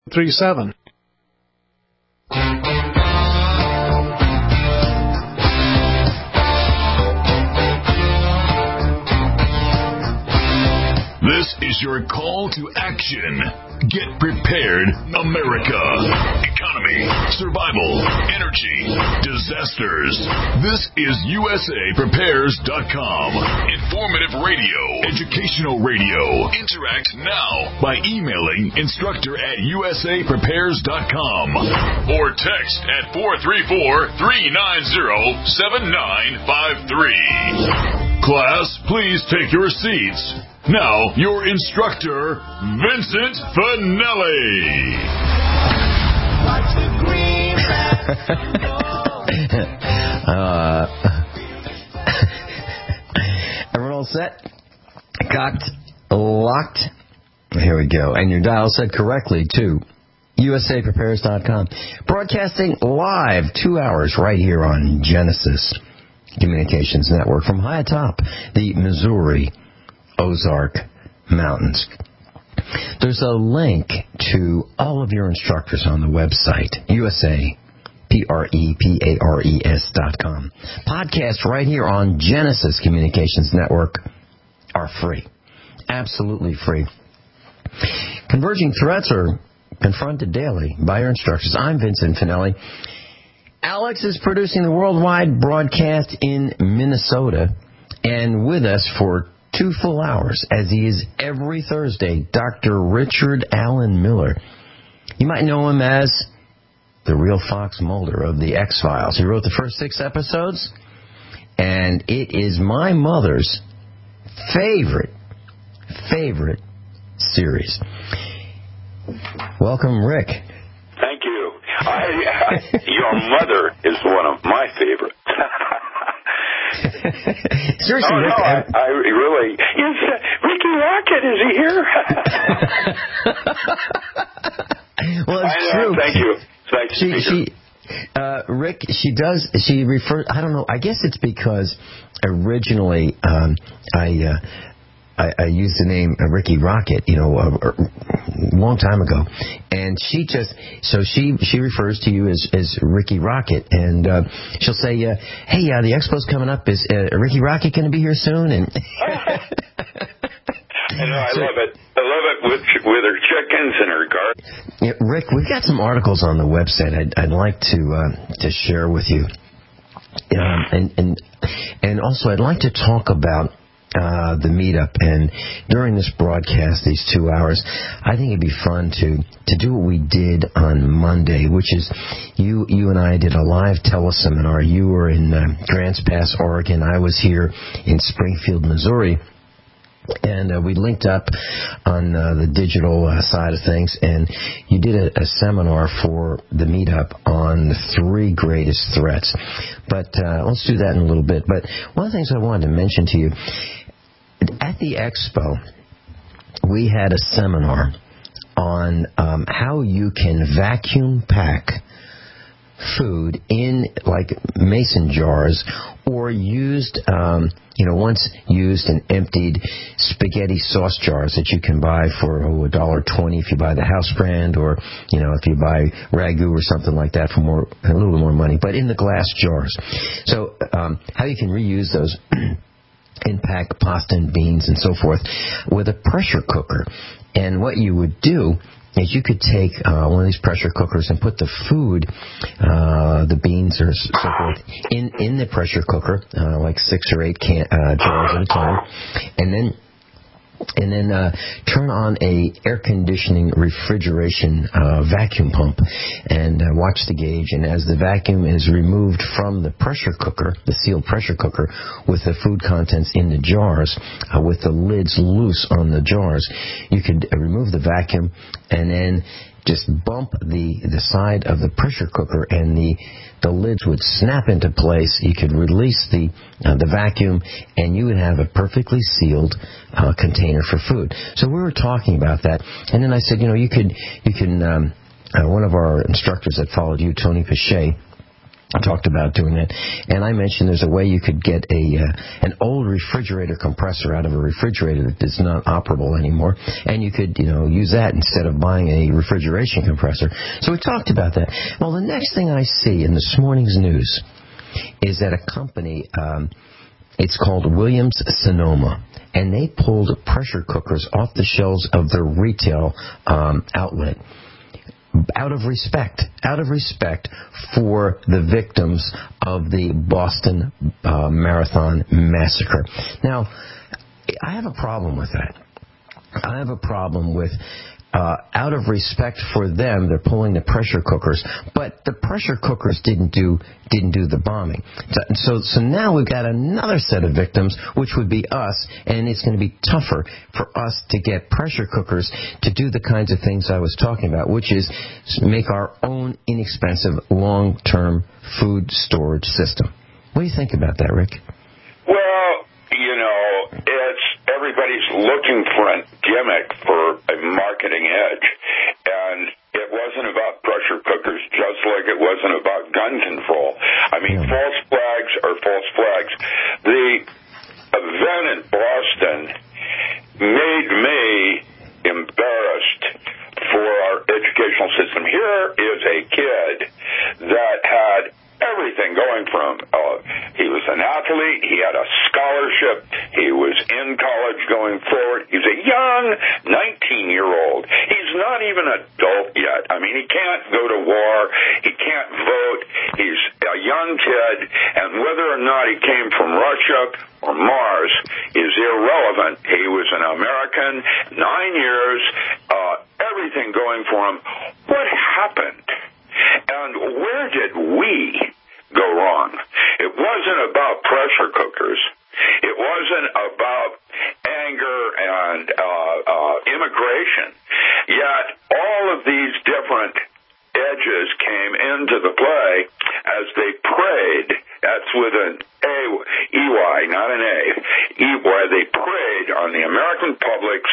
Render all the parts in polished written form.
37. This is your call to action. Get prepared, America. Economy, survival, energy, disasters. This is USAPrepares.com. Informative radio, educational radio. Interact now by emailing instructor@USAPrepares.com or text at 434-390-7953. Class, please take your seats. Now, your instructor, Vincent Finelli. Everyone all set? Cocked, locked. Here we go. And your dial set correctly, too. USAPrepares.com. Broadcasting live 2 hours right here on Genesis Communications Network from high atop the Missouri Ozark Mountains. There's a link to all of your instructors on the website, USAPrepares.com. Podcasts right here on Genesis Communications Network are free. Absolutely free. Converging threats are confronted daily by your instructors. I'm Vincent Finelli. Alex is producing the worldwide broadcast in Minnesota, and with us for 2 full hours, as he is every Thursday, Dr. Richard Allen Miller. You might know him as the real Fox Mulder of the X-Files. He wrote the first 6 episodes, and it is my mother's favorite series. Welcome, Rick. Thank you. Your mother is one of my favorites. Seriously, Rick, I really. Is Ricky Rocket? Is he here? Well, it's true. Thank you. Rick, she refers. I don't know. I guess it's because originally I used the name Ricky Rocket, a long time ago, and she refers to you as Ricky Rocket, and she'll say, "Hey, the expo's coming up. Is Ricky Rocket going to be here soon?" And I love it. I love it with her chickens and her garden. Yeah, Rick, we've got some articles on the website I'd like to share with you, and also I'd like to talk about the meetup. And during this broadcast, these 2 hours, I think it'd be fun to do what we did on Monday, which is you and I did a live teleseminar. You were in Grants Pass, Oregon. I was here in Springfield, Missouri. And we linked up on the digital side of things, and you did a seminar for the meetup on the 3 greatest threats. But let's do that in a little bit. But one of the things I wanted to mention to you, at the expo, we had a seminar on how you can vacuum pack food in like mason jars, or used, once used and emptied spaghetti sauce jars that you can buy for $1.20 if you buy the house brand, or if you buy Ragu or something like that for a little bit more money, but in the glass jars. So how you can reuse those and pack pasta and beans and so forth with a pressure cooker. And what you would do is you could take one of these pressure cookers and put the food, the beans or so forth, in the pressure cooker, like 6 or 8 jars at a time, and then turn on a air conditioning refrigeration vacuum pump, and watch the gauge. And as the vacuum is removed from the pressure cooker, the sealed pressure cooker, with the food contents in the jars, with the lids loose on the jars, you could remove the vacuum and then just bump the side of the pressure cooker, and the lids would snap into place. You could release the vacuum, and you would have a perfectly sealed container for food. So we were talking about that, and then I said, you can. One of our instructors that followed you, Tony Pache, I talked about doing that, and I mentioned there's a way you could get an old refrigerator compressor out of a refrigerator that is not operable anymore, and you could use that instead of buying a refrigeration compressor. So we talked about that. Well, the next thing I see in this morning's news is that a company, it's called Williams-Sonoma, and they pulled pressure cookers off the shelves of their retail outlet. Out of respect for the victims of the Boston Marathon massacre. Now, I have a problem with that. I have a problem with out of respect for them, they're pulling the pressure cookers, but the pressure cookers didn't do the bombing. So now we've got another set of victims, which would be us, and it's going to be tougher for us to get pressure cookers to do the kinds of things I was talking about, which is make our own inexpensive long-term food storage system. What do you think about that, Rick? Well, it's everybody's looking for a gimmick for a marketing edge, and it wasn't about pressure cookers, just like it wasn't about gun control. I mean, false flags are false flags. The event in Boston made me embarrassed for our educational system. Here is a kid that had everything going for him. He was an athlete. He had a scholarship. He was in college going forward. He's a young 19-year-old. He's not even an adult yet. I mean, he can't go to war. He can't vote. He's a young kid, and whether or not he came from Russia or Mars is irrelevant. He was an American, 9 years, everything going for him. What happened? And where did we go wrong? It wasn't about pressure cookers. It wasn't about anger and immigration. Yet all of these different edges came into the play as they preyed. That's with an E-Y, not an A. E-Y, they preyed on the American public's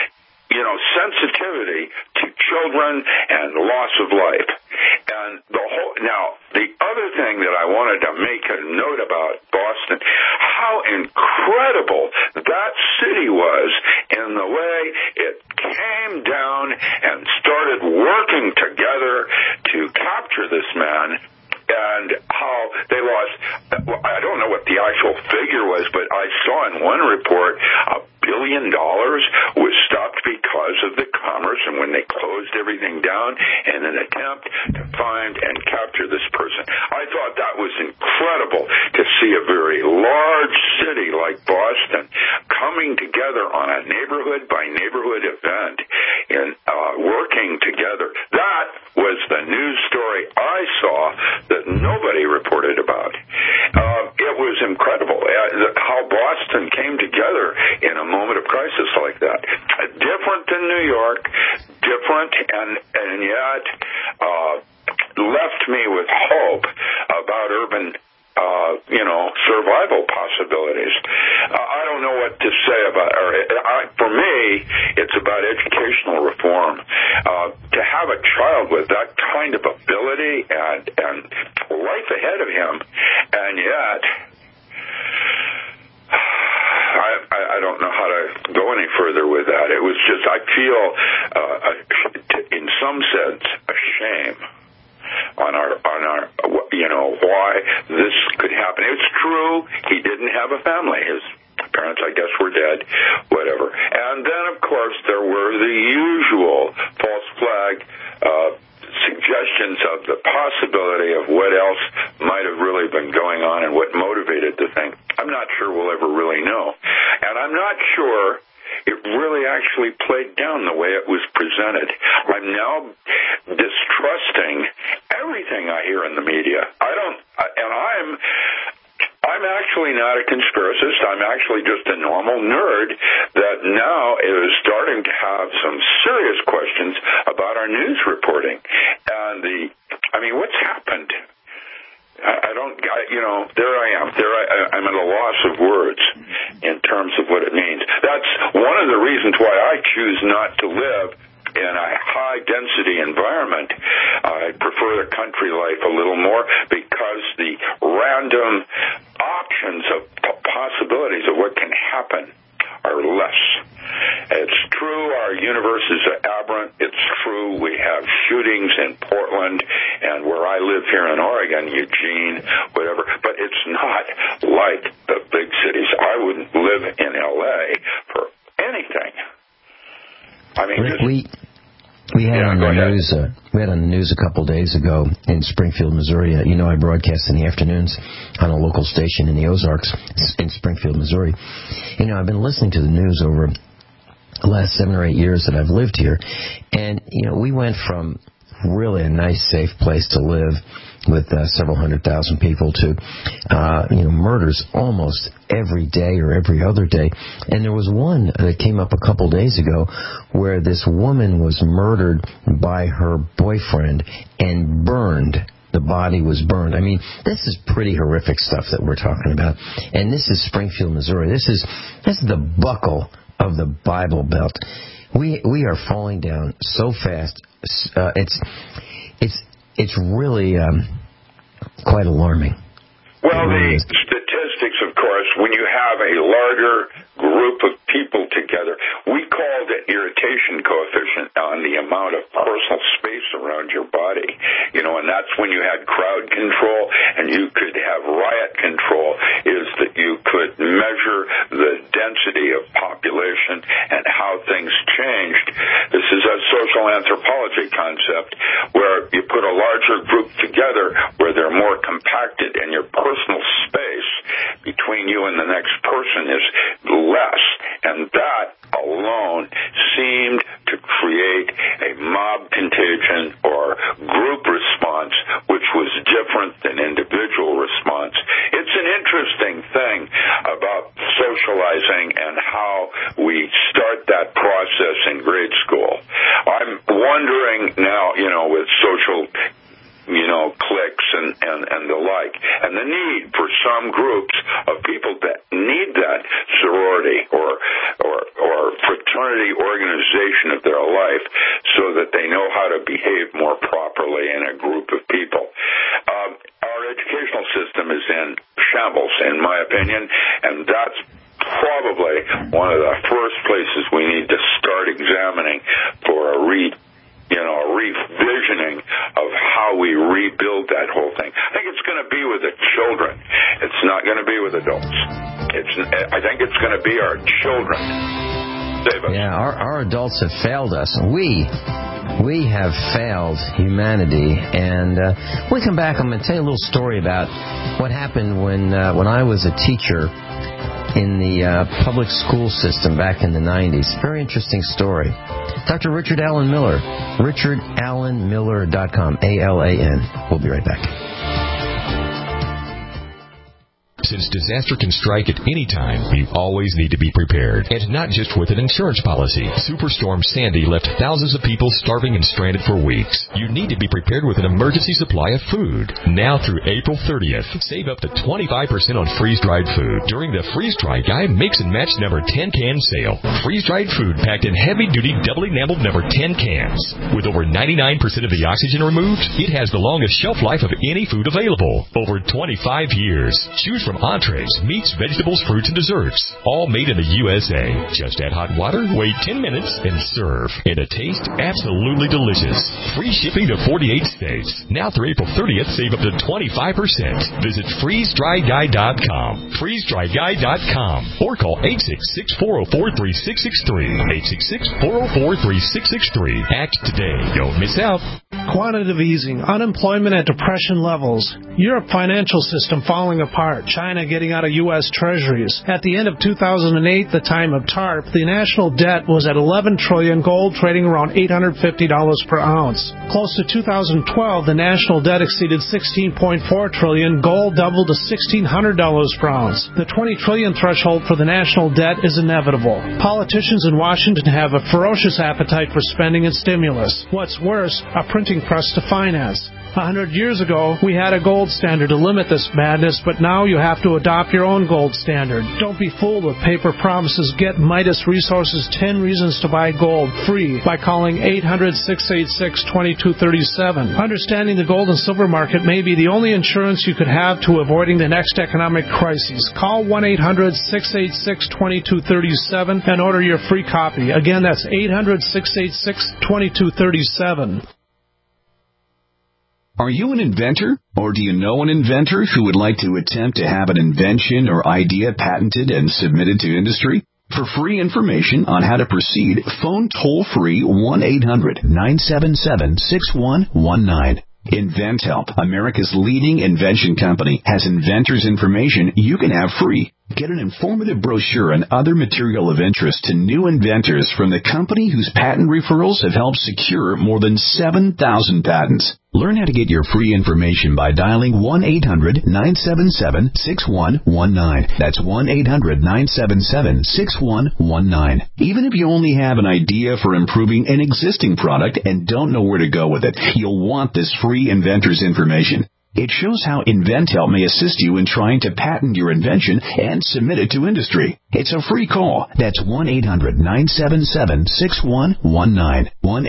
sensitivity to children and loss of life. And now, the other thing that I wanted to make a note about Boston, how incredible that city was in the way it came down and started working together to capture this man. And how they lost, I don't know what the actual figure was, but I saw in one report $1 billion was stopped because of the commerce and when they closed everything down in an attempt to find and capture this person. I thought that was incredible to see a very large city like Boston coming together on a neighborhood-by-neighborhood event and working together. That was the news story I saw that nobody reported about. It was incredible how Boston came together in a moment of crisis like that. Different than New York, different, and yet left me with hope about urban survival possibilities. I don't know what to say about it. For me, it's about educational reform. To have a child with that kind of ability and life ahead of him, and yet I don't know how to go any further with that. It was just, I feel, in some sense, a shame on our why this could happen. It's true he didn't have a family. His parents, I guess, were dead, whatever. And then, of course, there were the usual false flag suggestions of the possibility of what else might have really been going on and what motivated the thing. I'm not sure we'll ever really know. And I'm not sure it really actually played down the way it was presented. I'm now distrusting everything I hear in the media. I'm actually not a conspiracist. I'm actually just a normal nerd that now is starting to have some serious questions about our news reporting. And what's happened? There I am. I'm at a loss of words in terms of what it means. That's one of the reasons why I choose not to live in a high-density environment I prefer the country life a little more because the random options of possibilities of what can happen are less. It's true our universe is aberrant. It's true we have shootings in Portland and where I live here in Oregon, Eugene, whatever, but it's not like the big cities. I wouldn't live in L.A. for anything. I mean, Rick, we had on the news a couple days ago in Springfield, Missouri. You know, I broadcast in the afternoons on a local station in the Ozarks in Springfield, Missouri. You know, I've been listening to the news over the last 7 or 8 years that I've lived here, and you know, we went from really a nice, safe place to live with several 100,000 people to murders almost every day or every other day. And there was one that came up a couple days ago where this woman was murdered by her boyfriend and burned. The body was burned. I mean, this is pretty horrific stuff that we're talking about. And this is Springfield, Missouri. This is the buckle of the Bible Belt. We are falling down so fast. It's really quite alarming. Well, the statistics, of course, when you have a larger group of people together, we called it irritation coefficient on the amount of personal space around your body. You know, and that's when you had crowd control and you could have riot control, is that you could measure the density of population and how things changed. This is a social anthropology concept where you put a larger group together where they're more compacted and your personal space between you and the next person is less. And that alone seemed to create a mob contagion or group response, which was different than individual response. It's an interesting thing about socializing and how we start that process in grade school. I'm wondering now, you know, with social cliques and the like, and the need for some groups of people that need that sorority or fraternity organization of their life so that they know how to behave more properly in a group of people. Our educational system is in shambles, in my opinion, and that's probably one of the first places we need to start examining for a revisioning of how we rebuild that whole thing. I think it's going to be with the children. It's not going to be with adults. I think it's going to be our children. Save us. Yeah, our adults have failed us. We have failed humanity. And when we come back, I'm going to tell you a little story about what happened when I was a teacher in the public school system back in the 90s. Very interesting story. Dr. Richard Alan Miller, richardallenmiller.com, ALAN. We'll be right back. Since disaster can strike at any time, you always need to be prepared. And not just with an insurance policy. Superstorm Sandy left thousands of people starving and stranded for weeks. You need to be prepared with an emergency supply of food. Now through April 30th, save up to 25% on freeze-dried food during the Freeze-Dry Guy Mix and Match number 10 can sale. Freeze-dried food packed in heavy-duty, double-enameled number 10 cans. With over 99% of the oxygen removed, it has the longest shelf life of any food available. Over 25 years. Choose from entrees, meats, vegetables, fruits, and desserts. All made in the USA. Just add hot water, wait 10 minutes, and serve. And a taste absolutely delicious. Free shipping to 48 states. Now through April 30th, save up to 25%. Visit freezedryguy.com. Freezedryguy.com. Or call 866-404-3663. 866-404-3663. Act today. Don't miss out. Quantitative easing, unemployment at depression levels, Europe financial system falling apart, China getting out of U.S. treasuries. At the end of 2008, the time of TARP, the national debt was at $11 trillion, gold trading around $850 per ounce. Close to 2012, the national debt exceeded $16.4 trillion, gold doubled to $1,600 per ounce. The $20 trillion threshold for the national debt is inevitable. Politicians in Washington have a ferocious appetite for spending and stimulus. What's worse, a printing press to finance. 100 years ago, we had a gold standard to limit this madness, but now you have to adopt your own gold standard. Don't be fooled with paper promises. Get Midas Resources 10 Reasons to Buy Gold free by calling 800-686-2237. Understanding the gold and silver market may be the only insurance you could have to avoiding the next economic crisis. Call 1-800-686-2237 and order your free copy. Again, that's 800-686-2237. Are you an inventor, or do you know an inventor who would like to attempt to have an invention or idea patented and submitted to industry? For free information on how to proceed, phone toll-free 1-800-977-6119. InventHelp, America's leading invention company, has inventors' information you can have free. Get an informative brochure and other material of interest to new inventors from the company whose patent referrals have helped secure more than 7,000 patents. Learn how to get your free information by dialing 1-800-977-6119. That's 1-800-977-6119. Even if you only have an idea for improving an existing product and don't know where to go with it, you'll want this free inventor's information. It shows how InventHelp may assist you in trying to patent your invention and submit it to industry. It's a free call. That's 1-800-977-6119.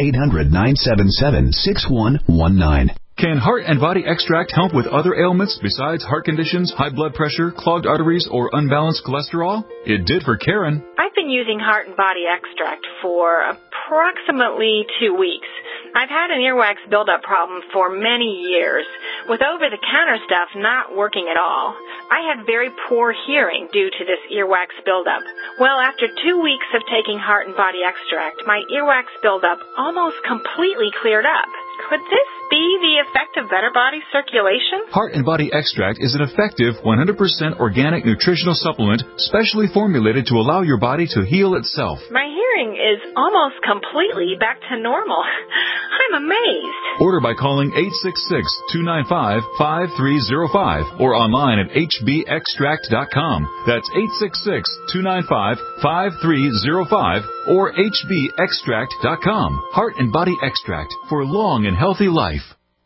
1-800-977-6119. Can Heart and Body Extract help with other ailments besides heart conditions, high blood pressure, clogged arteries, or unbalanced cholesterol? It did for Karen. I've been using Heart and Body Extract for approximately 2 weeks. I've had an earwax buildup problem for many years, with over-the-counter stuff not working at all. I had very poor hearing due to this earwax buildup. Well, after 2 weeks of taking Heart and Body Extract, my earwax buildup almost completely cleared up. Could this be the effect of better body circulation? Heart and Body Extract is an effective 100% organic nutritional supplement specially formulated to allow your body to heal itself. My hearing is almost completely back to normal. I'm amazed. Order by calling 866-295-5305 or online at hbextract.com. That's 866-295-5305 or hbextract.com. Heart and Body Extract for a long and healthy life.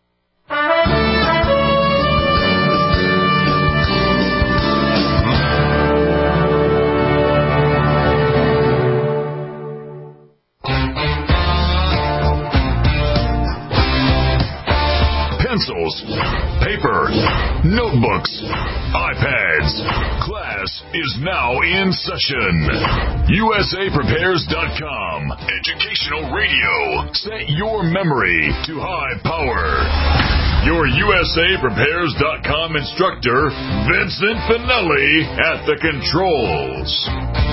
Pencils, paper, notebooks, iPads. Class is now in session. USAPrepares.com. Educational radio. Set your memory to high power. Your USAPrepares.com instructor, Vincent Finelli, at the controls.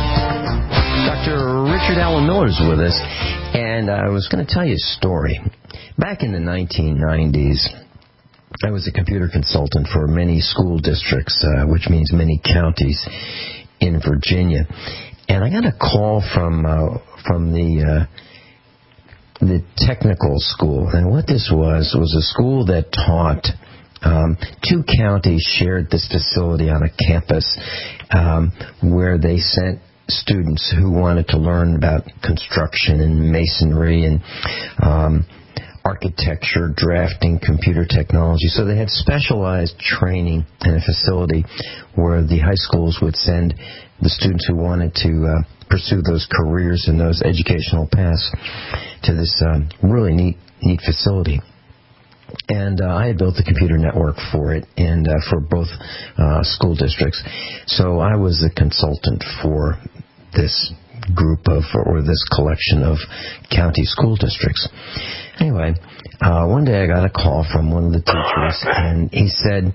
Dr. Richard Allen Miller is with us, and I was going to tell you a story. Back in the 1990s, I was a computer consultant for many school districts, which means many counties in Virginia. And I got a call from the technical school. And what this was a school that taught. Two counties shared this facility on a campus where they sent students who wanted to learn about construction and masonry and architecture, drafting, computer technology. So they had specialized training in a facility where the high schools would send the students who wanted to pursue those careers and those educational paths to this really neat facility. And I had built the computer network for it and for both school districts. So I was a consultant for this group of, or this collection of county school districts. Anyway, one day I got a call from one of the teachers, and he said,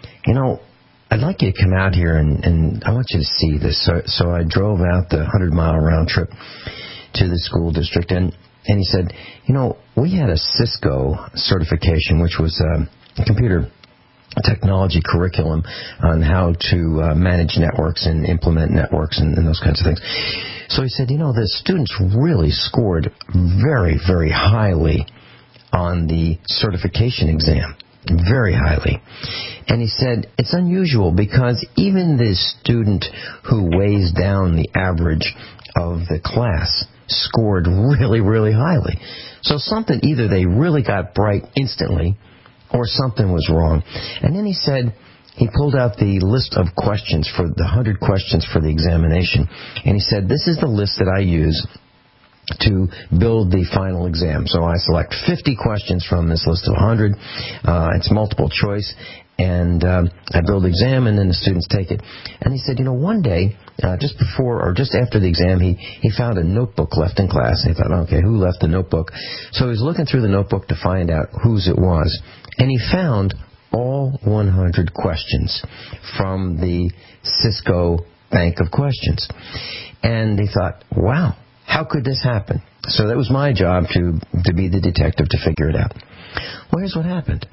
I'd like you to come out here, and I want you to see this. So I drove out the 100-mile round trip to the school district, and he said, we had a Cisco certification, which was a computer technology curriculum on how to manage networks and implement networks and those kinds of things. So he said, the students really scored very, very highly on the certification exam. Very highly. And he said, it's unusual because even the student who weighs down the average of the class scored really, really highly. So something, either they really got bright instantly, or something was wrong. And then he pulled out the list of questions for the 100 questions for the examination. And he said, this is the list that I use to build the final exam. So I select 50 questions from this list of 100. It's multiple choice. And I build the exam, and then the students take it. And he said, one day, just before or just after the exam, he found a notebook left in class. And he thought, okay, who left the notebook? So he was looking through the notebook to find out whose it was. And he found all 100 questions from the Cisco bank of questions. And he thought, wow, how could this happen? So that was my job to be the detective to figure it out. Well, here's what happened.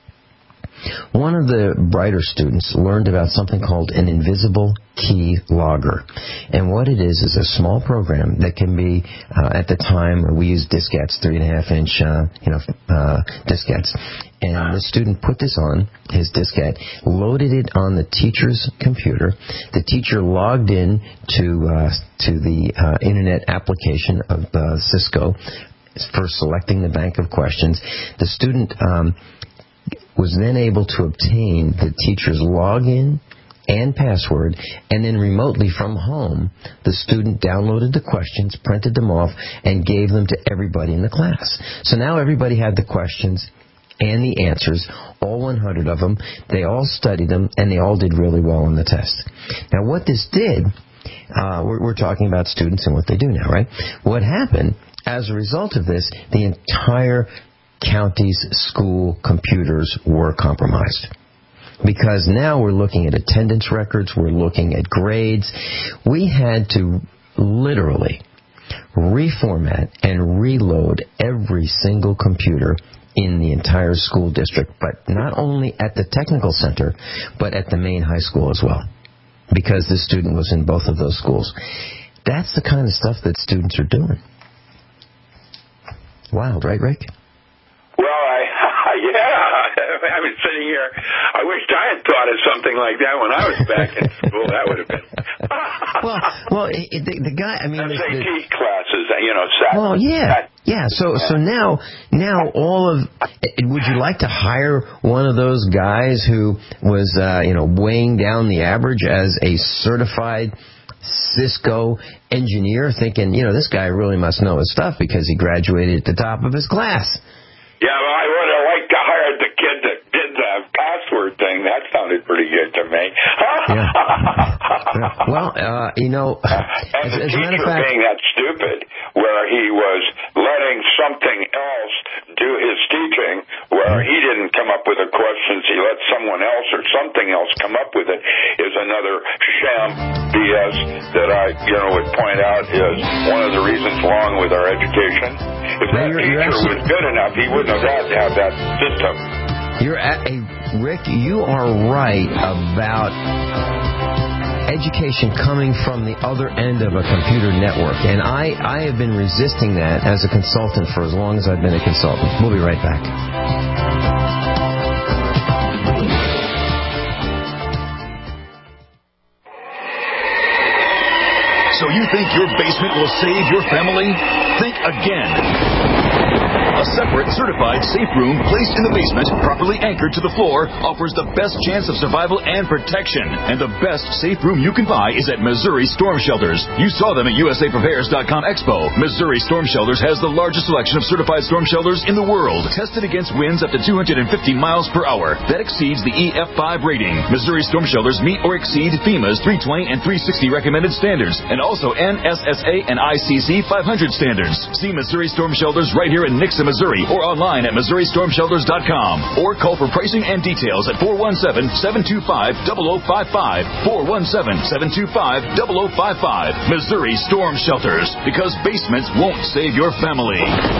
One of the brighter students learned about something called an invisible key logger. And what it is a small program that can be, at the time, we used diskettes, 3.5-inch diskettes. And the student put this on his diskette, loaded it on the teacher's computer. The teacher logged in to the Internet application of Cisco for selecting the bank of questions. The student was then able to obtain the teacher's login and password, and then remotely from home, the student downloaded the questions, printed them off, and gave them to everybody in the class. So now everybody had the questions and the answers, all 100 of them. They all studied them, and they all did really well on the test. Now, what this did, we're talking about students and what they do now, right? What happened as a result of this, the entire county's school computers were compromised. Because now we're looking at attendance records, we're looking at grades. We had to literally reformat and reload every single computer in the entire school district, but not only at the technical center, but at the main high school as well, because this student was in both of those schools. That's the kind of stuff that students are doing. Wild, right, Rick? I was sitting here. I wished I had thought of something like that when I was back in school. That would have been. The guy. I mean, SAT classes. Well, yeah. So now all of. Would you like to hire one of those guys who was weighing down the average as a certified Cisco engineer, thinking this guy really must know his stuff because he graduated at the top of his class? Yeah, well, I would have liked to hire the kid that did the password thing. That sounded pretty good to me. Well, and the teacher being that stupid, where he was letting something else do his teaching, where he didn't come up with the questions, he let someone else or something else come up with it, is another sham BS that I would point out is one of the reasons wrong with our education. If that teacher was good enough, he wouldn't have had to have that system. Rick, you are right about education coming from the other end of a computer network. And I have been resisting that as a consultant for as long as I've been a consultant. We'll be right back. So you think your basement will save your family? Think again. A separate, certified safe room placed in the basement, properly anchored to the floor, offers the best chance of survival and protection. And the best safe room you can buy is at Missouri Storm Shelters. You saw them at USAPrepares.com Expo. Missouri Storm Shelters has the largest selection of certified storm shelters in the world, tested against winds up to 250 miles per hour. That exceeds the EF5 rating. Missouri Storm Shelters meet or exceed FEMA's 320 and 360 recommended standards, and also NSSA and ICC 500 standards. See Missouri Storm Shelters right here in Nixa, Missouri, or online at MissouriStormShelters.com, or call for pricing and details at 417-725-0055, 417-725-0055. Missouri Storm Shelters, because basements won't save your family.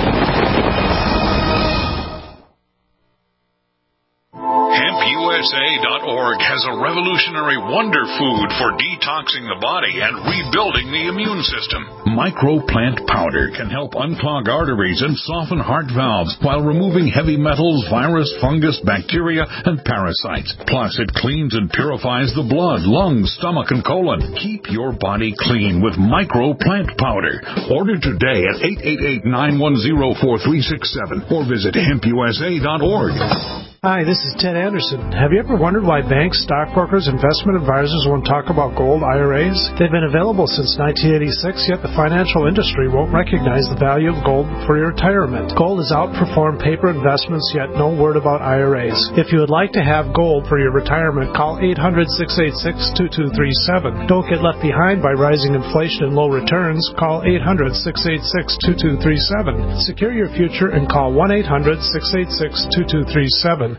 HempUSA.org has a revolutionary wonder food for detoxing the body and rebuilding the immune system. Microplant powder can help unclog arteries and soften heart valves while removing heavy metals, virus, fungus, bacteria, and parasites. Plus, it cleans and purifies the blood, lungs, stomach, and colon. Keep your body clean with Microplant powder. Order today at 888-910-4367 or visit HempUSA.org. Hi, this is Ted Anderson. Have you ever wondered why banks, stockbrokers, investment advisors won't talk about gold IRAs? They've been available since 1986, yet the financial industry won't recognize the value of gold for your retirement. Gold has outperformed paper investments, yet no word about IRAs. If you would like to have gold for your retirement, call 800-686-2237. Don't get left behind by rising inflation and low returns. Call 800-686-2237. Secure your future and call 1-800-686-2237.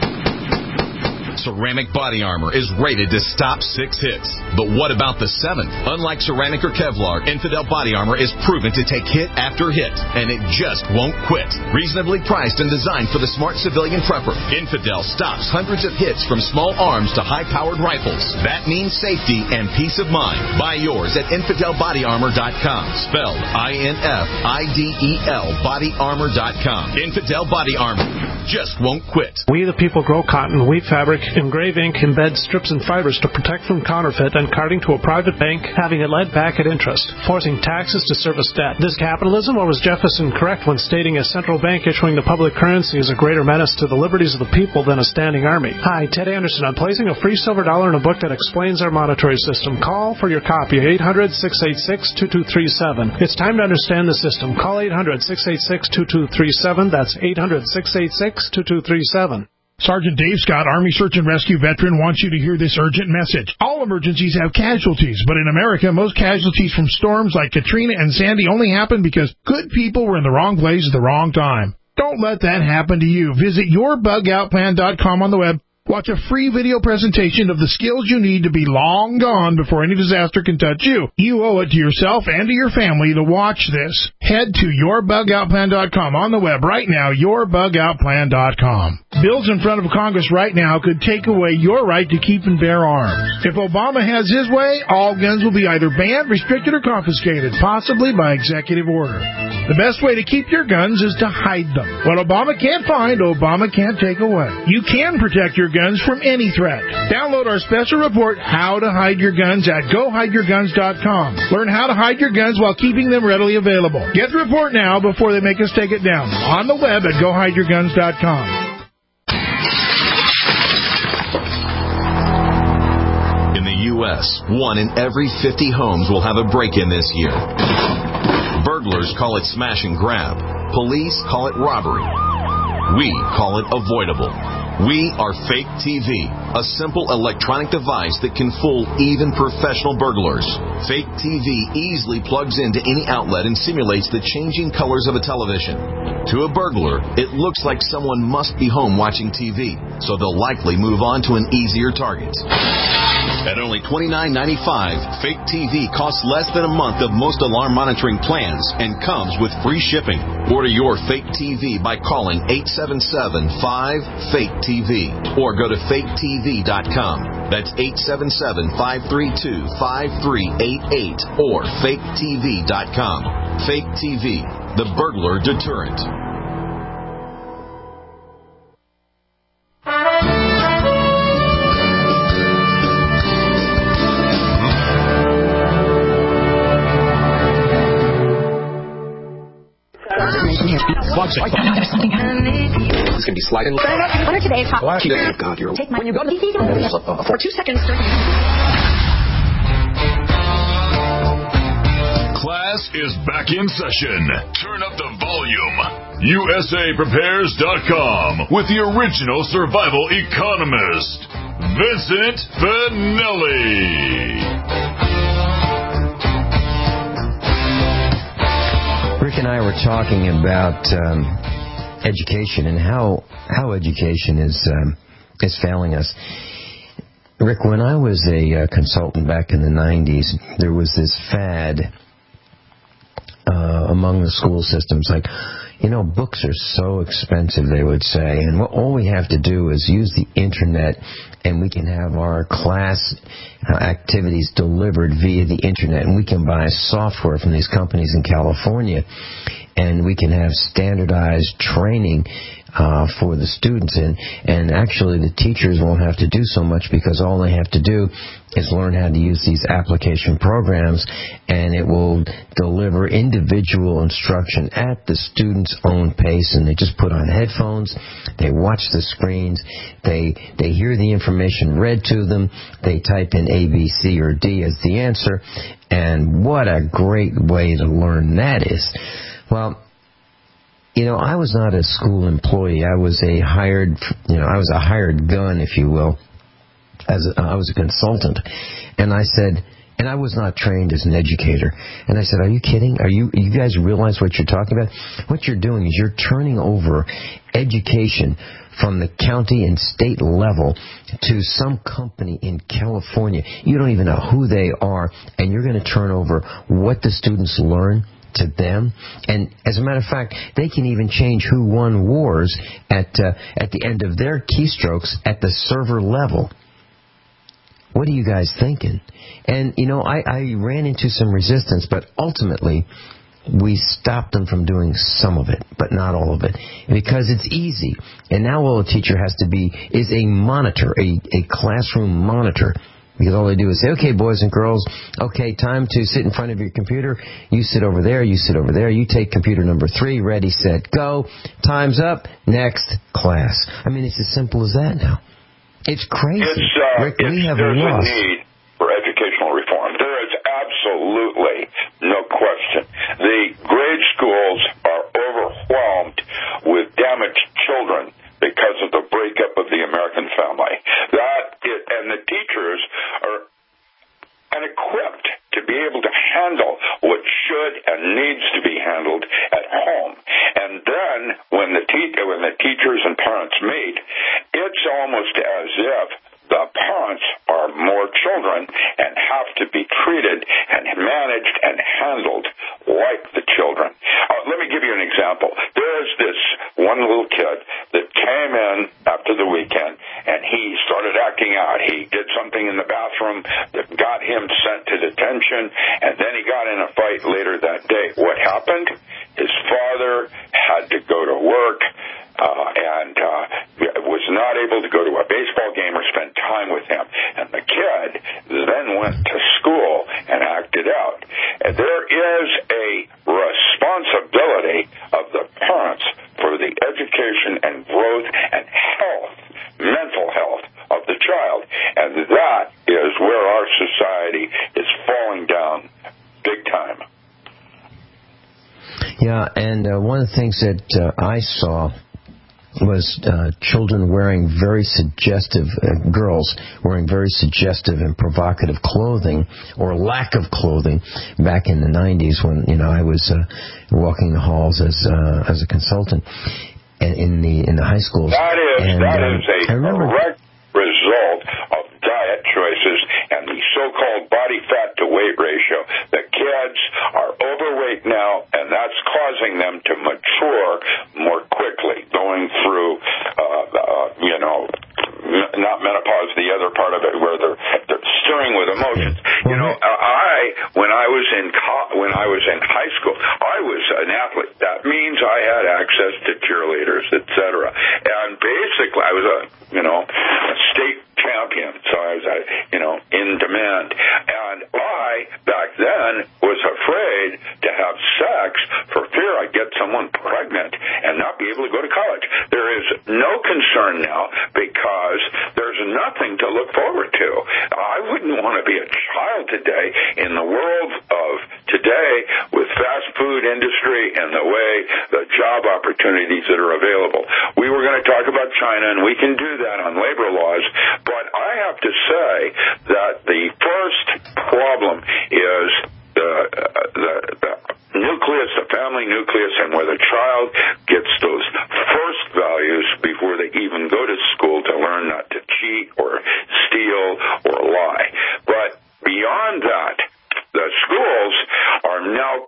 Ceramic Body Armor is rated to stop 6 hits. But what about the 7th? Unlike ceramic or Kevlar, Infidel Body Armor is proven to take hit after hit, and it just won't quit. Reasonably priced and designed for the smart civilian prepper, Infidel stops hundreds of hits from small arms to high-powered rifles. That means safety and peace of mind. Buy yours at InfidelBodyArmor.com. Spelled INFIDEL BodyArmor.com. Infidel Body Armor just won't quit. We the people grow cotton, weave fabric, engrave ink, embed strips and fibers to protect from counterfeit and carting to a private bank, having it led back at interest, forcing taxes to service debt. This capitalism, or was Jefferson correct when stating a central bank issuing the public currency is a greater menace to the liberties of the people than a standing army? Hi, Ted Anderson. I'm placing a free silver dollar in a book that explains our monetary system. Call for your copy, 800-686-2237. It's time to understand the system. Call 800-686-2237. That's 800-686-2237. Sergeant Dave Scott, Army Search and Rescue veteran, wants you to hear this urgent message. All emergencies have casualties, but in America, most casualties from storms like Katrina and Sandy only happen because good people were in the wrong place at the wrong time. Don't let that happen to you. Visit YourBugOutPlan.com on the web. Watch a free video presentation of the skills you need to be long gone before any disaster can touch you. You owe it to yourself and to your family to watch this. Head to YourBugOutPlan.com on the web right now, YourBugOutPlan.com. Bills in front of Congress right now could take away your right to keep and bear arms. If Obama has his way, all guns will be either banned, restricted, or confiscated, possibly by executive order. The best way to keep your guns is to hide them. What Obama can't find, Obama can't take away. You can protect your guns from any threat. Download our special report, How to Hide Your Guns, at GoHideYourGuns.com. Learn how to hide your guns while keeping them readily available. Get the report now before they make us take it down. On the web at GoHideYourGuns.com. In the U.S., 1 in every 50 homes will have a break-in this year. Burglars call it smash and grab. Police call it robbery. We call it avoidable. We are Fake TV, a simple electronic device that can fool even professional burglars. Fake TV easily plugs into any outlet and simulates the changing colors of a television. To a burglar, it looks like someone must be home watching TV, so they'll likely move on to an easier target. At only $29.95, Fake TV costs less than a month of most alarm monitoring plans and comes with free shipping. Order your Fake TV by calling 877-5-FAKE-TV or go to faketv.com. That's 877-532-5388 or faketv.com. Fake TV, the burglar deterrent. This is going to be sliding. Winner today. Oh, God, you're... Take my... When you go to the for 2 seconds. Class is back in session. Turn up the volume. USAPrepares.com with the original survival economist, Vincent Finelli. Rick and I were talking about education and how education is failing us. Rick, when I was a consultant back in the 90s, there was this fad among the school systems, like, books are so expensive, they would say, and all we have to do is use the internet and we can have our class activities delivered via the internet, and we can buy software from these companies in California, and we can have standardized training for the students. And actually the teachers won't have to do so much because all they have to do is learn how to use these application programs, and it will deliver individual instruction at the student's own pace. And they just put on headphones, they watch the screens, they hear the information read to them, they type in A, B, C, or D as the answer, and what a great way to learn that is. Well, I was not a school employee. I was a hired gun, if you will. I was a consultant, and I said, and I was not trained as an educator. And I said, "Are you kidding? You guys realize what you're talking about? What you're doing is you're turning over education from the county and state level to some company in California. You don't even know who they are, and you're going to turn over what the students learn to them. And as a matter of fact, they can even change who won wars at the end of their keystrokes at the server level. What are you guys thinking?" And, I ran into some resistance, but ultimately we stopped them from doing some of it, but not all of it, because it's easy. And now all a teacher has to be is a monitor, a classroom monitor. Because all they do is say, "Okay, boys and girls, okay, time to sit in front of your computer. You sit over there, you sit over there. You take computer number 3, ready, set, go. Time's up, next class." I mean, it's as simple as that now. It's crazy. Rick, we have there's lost. a need for educational reform. There is absolutely no question. The grade schools are overwhelmed with damaged children because of the breakup of the American family. And the teachers are unequipped to be able to handle what should and needs to be handled at home. And then when the teachers and parents meet, it's almost as if the parents are more children and have to be treated and managed and handled like the children. Let me give you an example. There's this one little kid that came in after the weekend, and he started acting out. He did something in the bathroom that got him sent to detention, and then he got in a fight later that day. What happened? His father had to go to work and was not able to go to a baseball game or spend time with him. And the kid then went to school and acted out. And there is a responsibility of the parents for the education and growth and health, mental health of the child. And that is where our society is falling down big time. Yeah, and one of the things that I saw was children wearing very suggestive, girls wearing very suggestive and provocative clothing, or lack of clothing, back in the 90s when I was walking the halls as a consultant in the high schools. That is a direct result of diet choices and the so-called body fat to weight ratio. The kids are overweight now, and that's causing them to mature more quickly, going through, not menopause, the other part of it, where they're stirring with emotions. When I was in high school, I was an athlete. That means I had access to cheerleaders, etc. And basically, I was a state champion, so I was, in demand. And I, back then, was afraid to have sex for fear I'd get someone pregnant and not be able to go to college. There is no concern now because there's nothing to look forward to. I wouldn't want to be a child today in the world of today with fast food industry and the way the job opportunities that are available. We were going to talk about China, and we can do that on labor laws, but I have to say that the first problem is the nucleus, the family nucleus, and where the child gets those first values before they even go to school to learn not to cheat or steal or lie. But beyond that, the schools are now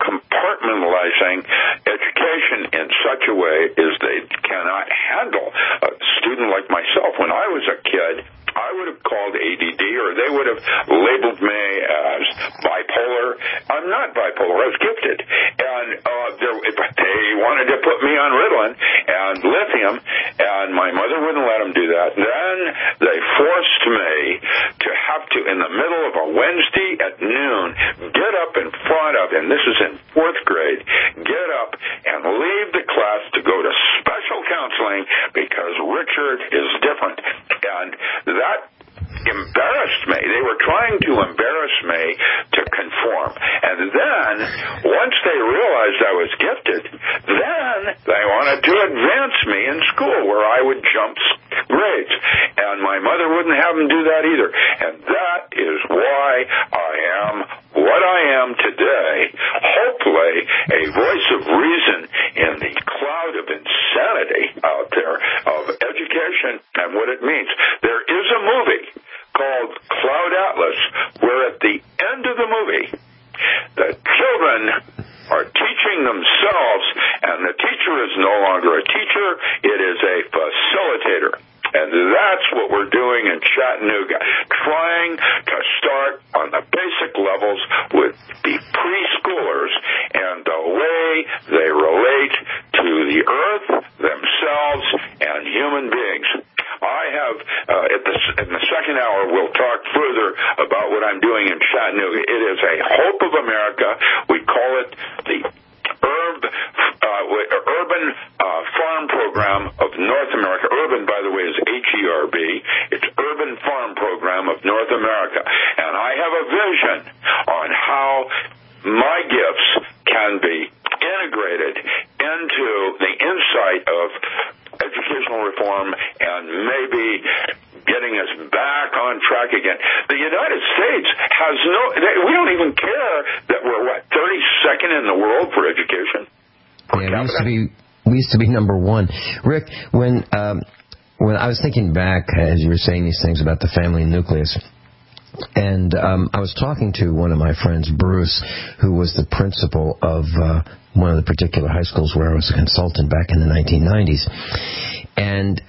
compartmentalizing education in such a way as they cannot handle a student like myself, when I was a kid, I would have called ADD, or they would have labeled me as bipolar. I'm not bipolar. I was gifted. And they wanted to put me on Ritalin and lithium, and my mother wouldn't let them do that. Then they forced me to have to, in the middle of a Wednesday at noon, get up in front of, and this is in 4th grade, get up and leave the class to go to special counseling because Richard is different. And that embarrassed me. They were trying to embarrass me to conform. And then, once they realized I was gifted, then they wanted to advance me in school where I would jump grades. And my mother wouldn't have them do that either. And that is why I am what I am today. Hopefully, a voice of reason in the cloud of insanity out there of education and what it means. There is a movie called Cloud Atlas, where at the end of the movie, the children are teaching themselves, and the teacher is no longer a teacher, it is a facilitator. And that's what we're doing in Chattanooga, trying to start on the basic levels with the preschoolers and the way they relate to the earth, themselves, and human beings. I have, in the second hour, we'll talk further about what I'm doing in Chattanooga. It is a hope of America. We call it the Urban Farm Program of North America. Urban, by the way, is HERB. It's Urban Farm Program of North America. And I have a vision on how my gifts can be integrated into the insight of educational reform and maybe getting us back on track again. The United States has we don't even care that we're, 32nd in the world for education? Yeah, we used to be number one. Rick, when I was thinking back, as you were saying these things about the family nucleus, and I was talking to one of my friends, Bruce, who was the principal of one of the particular high schools where I was a consultant back in the 1990s. And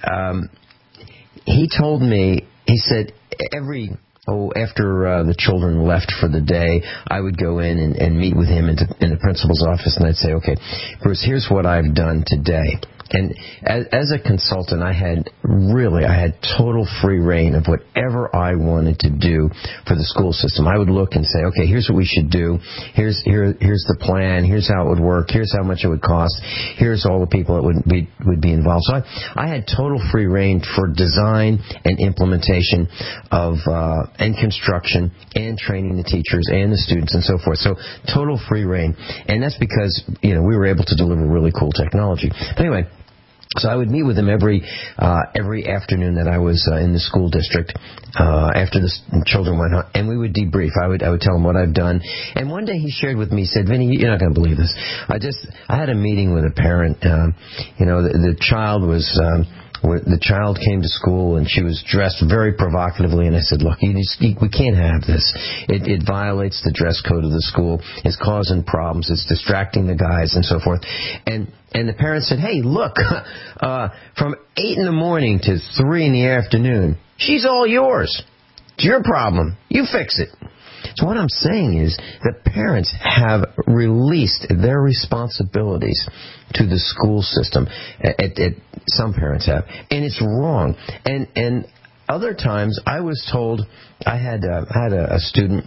he told me, he said, after the children left for the day, I would go in and meet with him in the principal's office, and I'd say, okay, Bruce, here's what I've done today. And as a consultant, I had total free reign of whatever I wanted to do for the school system. I would look and say, okay, here's what we should do. Here's the plan. Here's how it would work. Here's how much it would cost. Here's all the people that would be involved. So I had total free reign for design and implementation of and construction and training the teachers and the students and so forth. So total free reign, and that's because we were able to deliver really cool technology. But anyway. So I would meet with him every afternoon that I was in the school district after the children went home, and we would debrief. I would tell him what I've done. And one day he shared with me, he said, "Vinny, you're not going to believe this. I had a meeting with a parent. The child was." The child came to school and she was dressed very provocatively, and I said, look, we can't have this. It violates the dress code of the school. It's causing problems. It's distracting the guys and so forth. And the parents said, hey, look, from 8 in the morning to 3 in the afternoon, she's all yours. It's your problem. You fix it. So what I'm saying is that parents have released their responsibilities to the school system. Some parents have, and it's wrong. And other times, I was told, I had a student.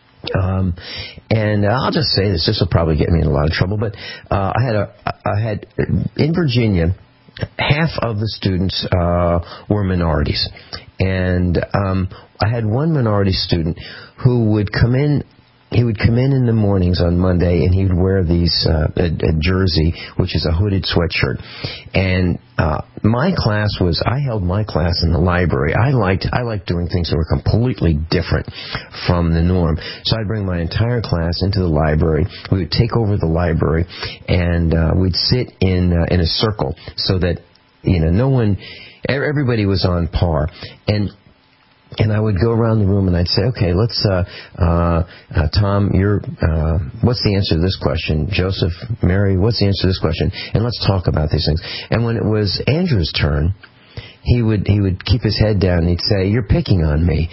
And I'll just say this. This will probably get me in a lot of trouble. But I had in Virginia, half of the students were minorities, and I had one minority student who would come in. He would come in the mornings on Monday, and he would wear a jersey, which is a hooded sweatshirt. And I held my class in the library. I liked doing things that were completely different from the norm. So I'd bring my entire class into the library. We would take over the library, and we'd sit in a circle so that everybody was on par. And I would go around the room and I'd say, okay, let's, Tom, what's the answer to this question? Joseph, Mary, what's the answer to this question? And let's talk about these things. And when it was Andrew's turn, he would keep his head down and he'd say, "You're picking on me,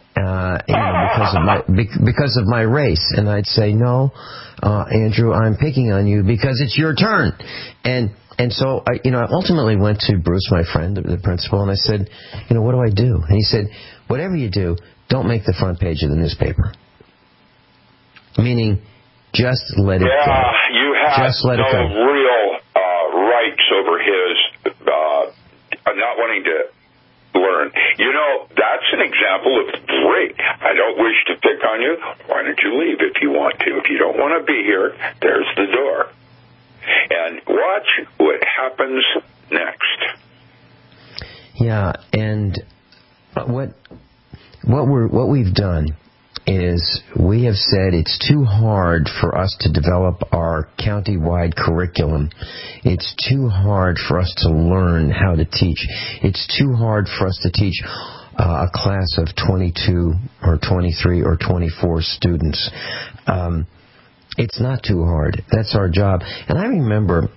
because of my race." And I'd say, "No, Andrew, I'm picking on you because it's your turn." And so I ultimately went to Bruce, my friend, the principal, and I said, "What do I do?" And he said, "Whatever you do, don't make the front page of the newspaper." Meaning, just let it go. Yeah, you have real rights over his not wanting to learn. That's an example of great. I don't wish to pick on you. Why don't you leave if you want to? If you don't want to be here, there's the door. And watch what happens next. Yeah, and what we've done is we have said it's too hard for us to develop our county-wide curriculum. It's too hard for us to learn how to teach. It's too hard for us to teach a class of 22 or 23 or 24 students. It's not too hard. That's our job. And I remember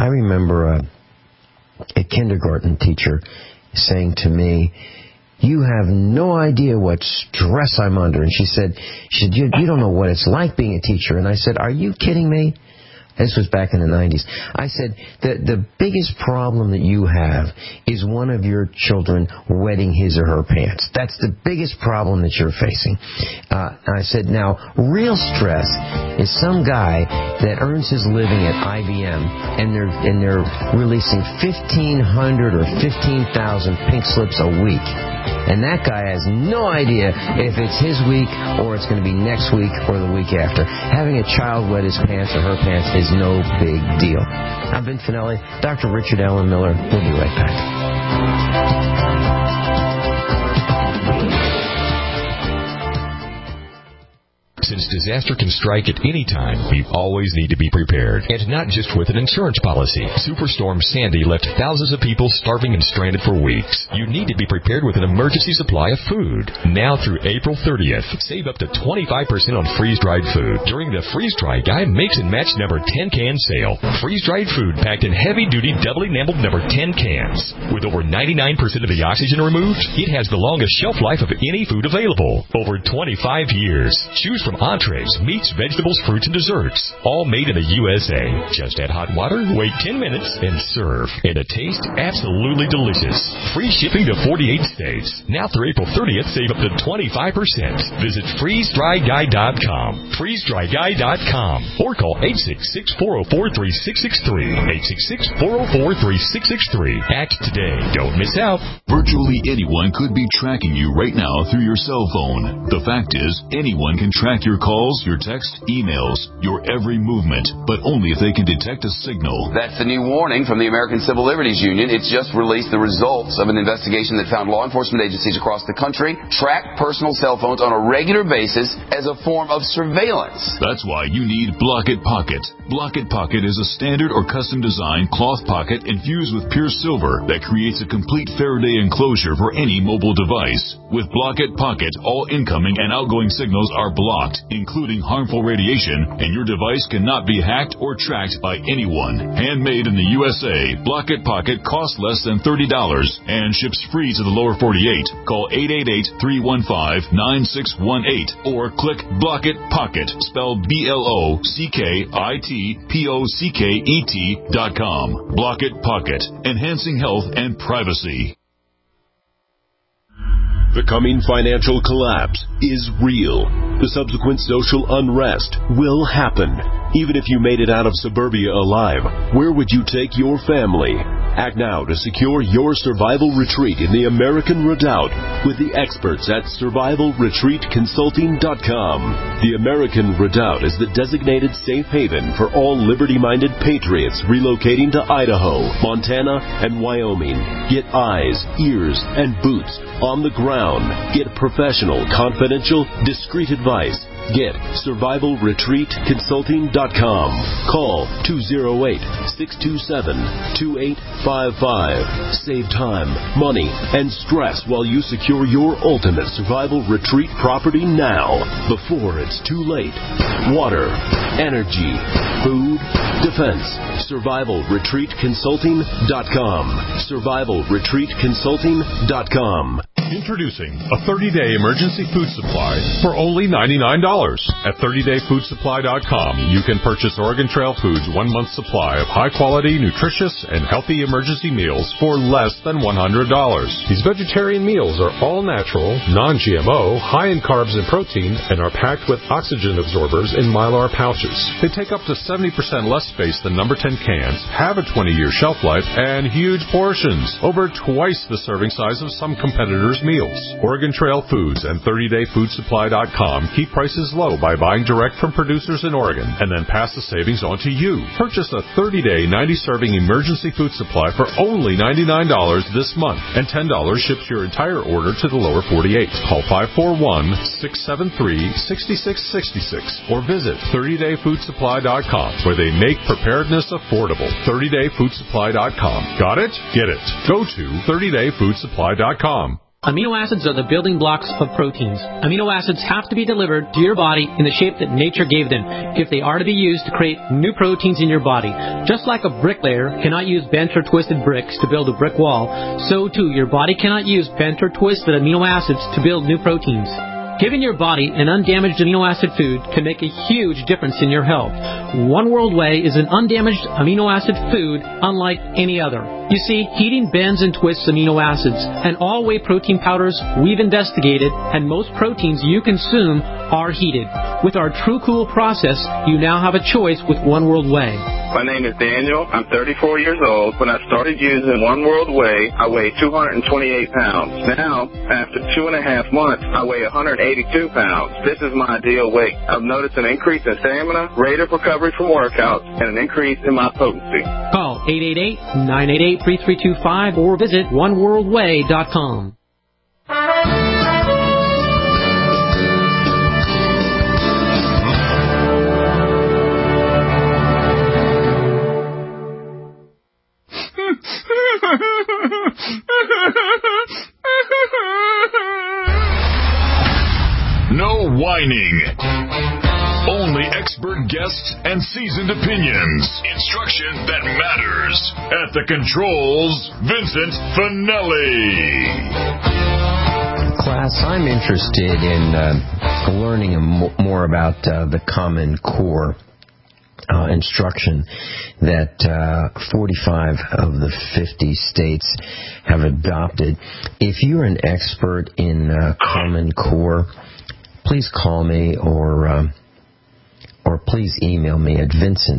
a kindergarten teacher saying to me, "You have no idea what stress I'm under." And she said, you don't know what it's like being a teacher. And I said, "Are you kidding me?" This was back in the 90s. I said, the biggest problem that you have is one of your children wetting his or her pants. That's the biggest problem that you're facing. I said, now, real stress is some guy that earns his living at IBM and they're releasing 1,500 or 15,000 pink slips a week. And that guy has no idea if it's his week or it's going to be next week or the week after. Having a child wet his pants or her pants is no big deal. I'm Vin Finelli, Dr. Richard Allen Miller. We'll be right back. Since disaster can strike at any time, we always need to be prepared. And not just with an insurance policy. Superstorm Sandy left thousands of people starving and stranded for weeks. You need to be prepared with an emergency supply of food. Now through April 30th, save up to 25% on freeze-dried food during the Freeze-Dry Guy Mix and Match number 10 can sale. Freeze-dried food packed in heavy-duty, doubly enameled number 10 cans. With over 99% of the oxygen removed, it has the longest shelf life of any food available. Over 25 years. Choose from entrees, meats, vegetables, fruits, and desserts. All made in the USA. Just add hot water, wait 10 minutes, and serve. And a taste absolutely delicious. Free shipping to 48 states. Now through April 30th, save up to 25%. Visit freezedryguy.com. Freezedryguy.com. Or call 866-404-3663. 866-404-3663. Act today. Don't miss out. Virtually anyone could be tracking you right now through your cell phone. The fact is, anyone can track your calls, your texts, emails, your every movement, but only if they can detect a signal. That's the new warning from the American Civil Liberties Union. It's just released the results of an investigation that found law enforcement agencies across the country track personal cell phones on a regular basis as a form of surveillance. That's why you need Block-It Pocket. Block-It Pocket is a standard or custom-designed cloth pocket infused with pure silver that creates a complete Faraday enclosure for any mobile device. With Block-It Pocket, all incoming and outgoing signals are blocked, including harmful radiation, and your device cannot be hacked or tracked by anyone. Handmade in the USA, Block-It Pocket costs less than $30 and ships free to the lower 48. Call 888-315-9618 or click Block-It Pocket, spelled BLOCKITPOCKET.com. Block-It Pocket, enhancing health and privacy. The coming financial collapse is real. The subsequent social unrest will happen. Even if you made it out of suburbia alive, where would you take your family? Act now to secure your survival retreat in the American Redoubt with the experts at survivalretreatconsulting.com. The American Redoubt is the designated safe haven for all liberty-minded patriots relocating to Idaho, Montana, and Wyoming. Get eyes, ears, and boots on the ground. Get professional, confidential, discreet advice. Get survivalretreatconsulting.com. Call 208-627-2855. Save time, money, and stress while you secure your ultimate survival retreat property now, before it's too late. Water, energy, food, defense. survivalretreatconsulting.com. survivalretreatconsulting.com. Introducing a 30-day emergency food supply for only $99. At 30dayfoodsupply.com, you can purchase Oregon Trail Foods' 1 month supply of high-quality, nutritious, and healthy emergency meals for less than $100. These vegetarian meals are all natural, non-GMO, high in carbs and protein, and are packed with oxygen absorbers in Mylar pouches. They take up to 70% less space than number 10 cans, have a 20-year shelf life, and huge portions, over twice the serving size of some competitors' meals. Oregon Trail Foods and 30dayfoodsupply.com keep prices low by buying direct from producers in Oregon and then pass the savings on to you. Purchase a 30-day 90-serving emergency food supply for only $99 this month, and $10 ships your entire order to the lower 48. Call 541-673-6666 or visit 30dayfoodsupply.com, where they make preparedness affordable. 30dayfoodsupply.com. Got it? Get it. Go to 30dayfoodsupply.com. Amino acids are the building blocks of proteins. Amino acids have to be delivered to your body in the shape that nature gave them if they are to be used to create new proteins in your body. Just like a bricklayer cannot use bent or twisted bricks to build a brick wall, so too your body cannot use bent or twisted amino acids to build new proteins. Giving your body an undamaged amino acid food can make a huge difference in your health. One World Whey is an undamaged amino acid food unlike any other. You see, heating bends and twists amino acids, and all whey protein powders we've investigated, and most proteins you consume are heated. With our True Cool process, you now have a choice with One World Whey. My name is Daniel. I'm 34 years old. When I started using One World Whey, I weighed 228 pounds. Now, after 2.5 months, I weigh 182 pounds. This is my ideal weight. I've noticed an increase in stamina, rate of recovery from workouts, and an increase in my potency. Call 888-988-3325 or visit oneworldwhey.com. No whining. Only expert guests and seasoned opinions. Instruction that matters. At the controls, Vincent Finelli. Class, I'm interested in learning more about the Common Core instruction that 45 of the 50 states have adopted. If you're an expert in Common Core, please call me or please email me at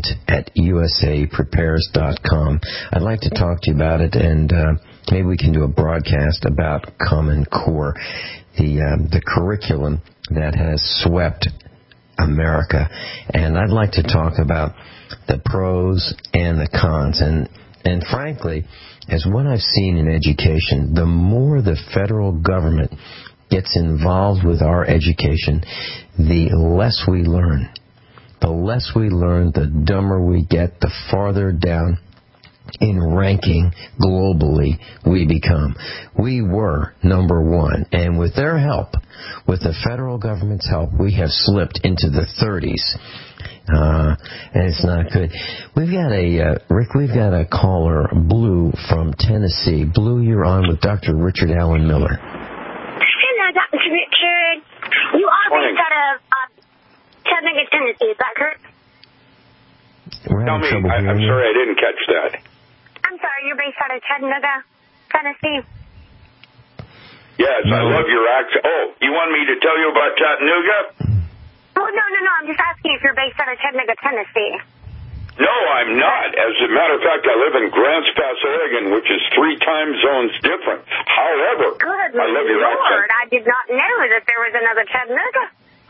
vincent@usaprepares.com. I'd like to talk to you about it, and maybe we can do a broadcast about Common Core, the curriculum that has swept America. And I'd like to talk about the pros and the cons. And frankly, as what I've seen in education, the more the federal government gets involved with our education, the less we learn. The less we learn, the dumber we get, the farther down in ranking globally we become. We were number one, and with their help, with the federal government's help, we have slipped into the 30s. And it's not good. We've got Rick, we've got a caller, Blue, from Tennessee. Blue, you're on with Dr. Richard Allen Miller. Hello, Dr. Richard. You are based out of Chattanooga, Tennessee, is that correct? Tell me, I'm sorry, I didn't catch that. I'm sorry, you're based out of Chattanooga, Tennessee? Yes, I love your accent. Oh, you want me to tell you about Chattanooga? Oh, no, I'm just asking if you're based out of Chattanooga, Tennessee. No, I'm not. As a matter of fact, I live in Grants Pass, Oregon, which is 3 time zones different. However, I love your accent. I did not know that there was another Chattanooga.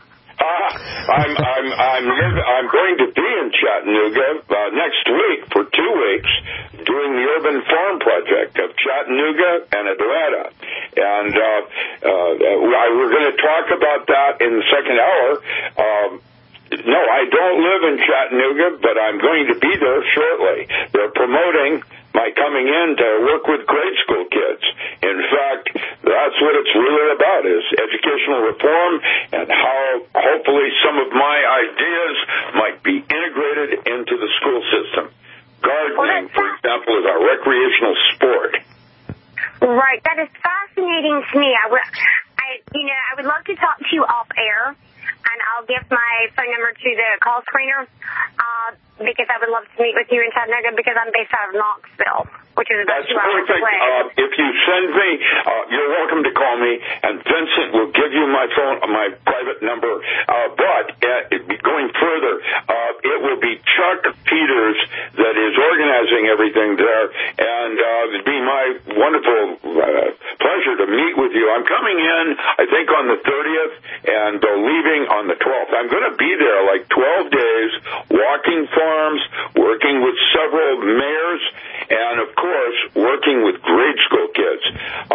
I'm going to be in Chattanooga next week for 2 weeks doing the Urban Farm Project of Chattanooga and Atlanta. And we're going to talk about that in the second hour. No, I don't live in Chattanooga, but I'm going to be there shortly. They're promoting my coming in to work with grade school kids. In fact, that's what it's really about, is educational reform and how hopefully some of my ideas might be integrated into the school system. Gardening, for example, is a recreational sport. Right. That is fascinating to me. I would love to talk to you off air, and I'll give my phone number to the call screener because I would love to meet with you in Chattanooga because I'm based out of Knoxville, which is about 2 hours away. If you send me, you're welcome to call me, and Vincent will give you my private number. But going further, it will be Chuck Peters that is organizing everything there, and it'd be my wonderful pleasure to meet with you. I'm coming in, I think, on the 30th, and leaving on the 12th. I'm going to be there like 12 days, walking farms, working with several mayors, and, of course, working with grade school kids.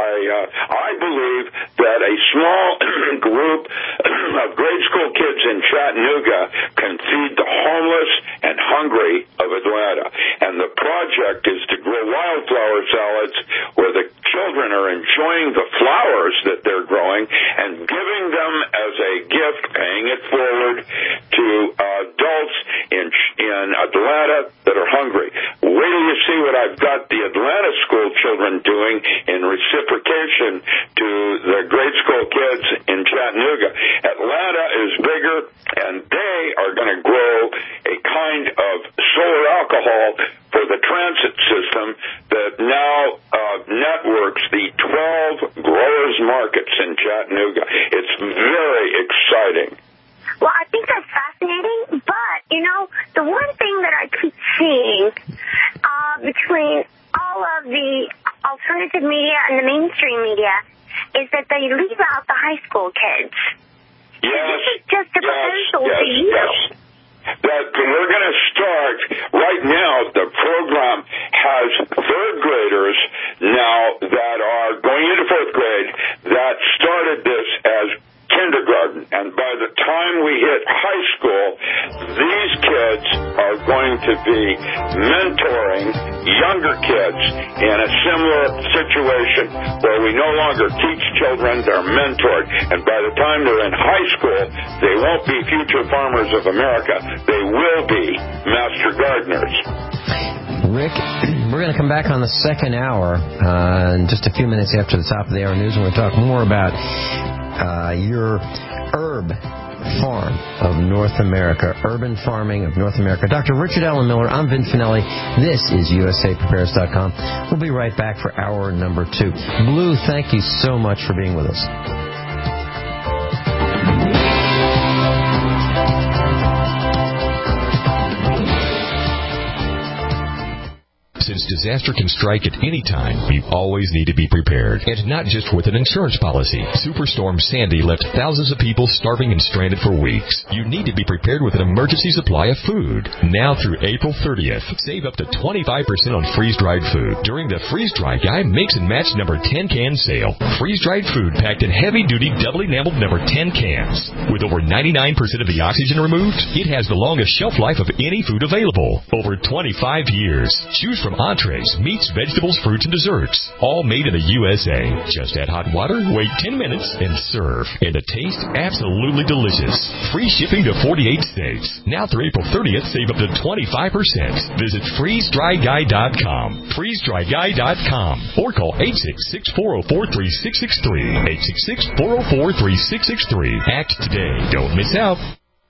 I believe that a small group of grade school kids in Chattanooga can feed the homeless and hungry of Atlanta. And the project is to grow wildflower salads where the children are enjoying the flowers that they're growing and giving them as a gift, paying it forward to adults in Atlanta that are hungry. Wait till you see what I've got the Atlanta school children doing in reciprocation to the grade school kids in Chattanooga. Atlanta is bigger, and they are going to grow a kind of solar alcohol for the transit system that now networks the 12 growers markets in Chattanooga. It's very exciting. Well, I think that's fascinating, but, the one thing that I keep seeing between all of the alternative media and the mainstream media is that they leave out the high school kids. Yes. This is just a proposal to you. Yes. That we're going to start right now. The program has third graders now that are going into fourth grade that started this as kindergarten, and by the time we hit high school, these kids are going to be mentoring younger kids in a similar situation where we no longer teach children, they're mentored, and by the time they're in high school, they won't be future farmers of America, they will be master gardeners. Rick, we're going to come back on the second hour in just a few minutes after the top of the hour news, and we'll talk more about your herb farm of North America, urban farming of North America. Dr. Richard Allen Miller, I'm Vin Finelli. This is USAPrepares.com. We'll be right back for hour number 2. Blue, thank you so much for being with us. Since disaster can strike at any time, you always need to be prepared. And not just with an insurance policy. Superstorm Sandy left thousands of people starving and stranded for weeks. You need to be prepared with an emergency supply of food. Now through April 30th, save up to 25% on freeze-dried food during the Freeze-Dry Guy Mix and Match number 10 can sale. Freeze-dried food packed in heavy-duty, double-enameled number 10 cans. With over 99% of the oxygen removed, it has the longest shelf life of any food available. Over 25 years. Choose from entrees, meats, vegetables, fruits, and desserts. All made in the USA. Just add hot water, wait 10 minutes, and serve. And the taste, absolutely delicious. Free shipping to 48 states. Now through April 30th, save up to 25%. Visit freezedryguy.com. Freezedryguy.com. Or call 866-404-3663. 866-404-3663. Act today. Don't miss out.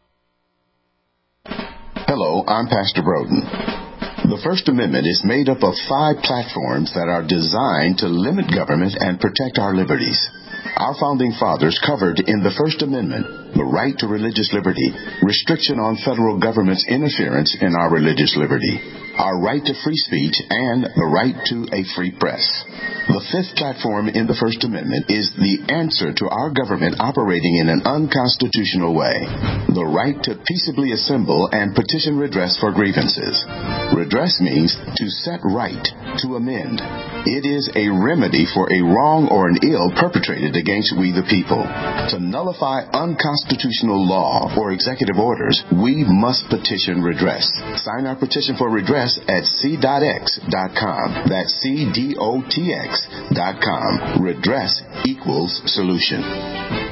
Hello, I'm Pastor Broden. The First Amendment is made up of 5 platforms that are designed to limit government and protect our liberties. Our founding fathers covered in the First Amendment the right to religious liberty, restriction on federal government's interference in our religious liberty, our right to free speech, and the right to a free press. The 5th platform in the First Amendment is the answer to our government operating in an unconstitutional way, the right to peaceably assemble and petition redress for grievances. Redress means to set right, to amend. It is a remedy for a wrong or an ill perpetrated against we the people. To nullify unconstitutional law or executive orders, we must petition redress. Sign our petition for redress at c.x.com. That's c.dotx.com. Redress equals solution.